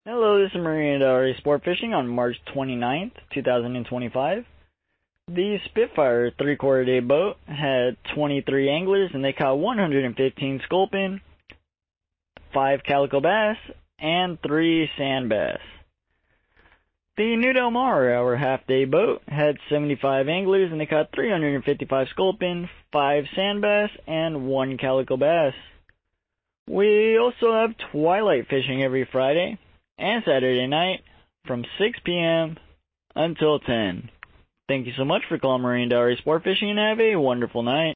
Hello, this is Marina Del Sport Fishing on March 29th, 2025. The Spitfire 3/4 day boat had 23 anglers and they caught 115 sculpin, 5 calico bass, and 3 sand bass. The New Del Mar, our half-day boat, had 75 anglers and they caught 355 sculpin, 5 sand bass, and 1 calico bass. We also have twilight fishing every Friday and Saturday night from 6 p.m. until 10. Thank you so much for calling Marine Del Sport Fishing and have a wonderful night.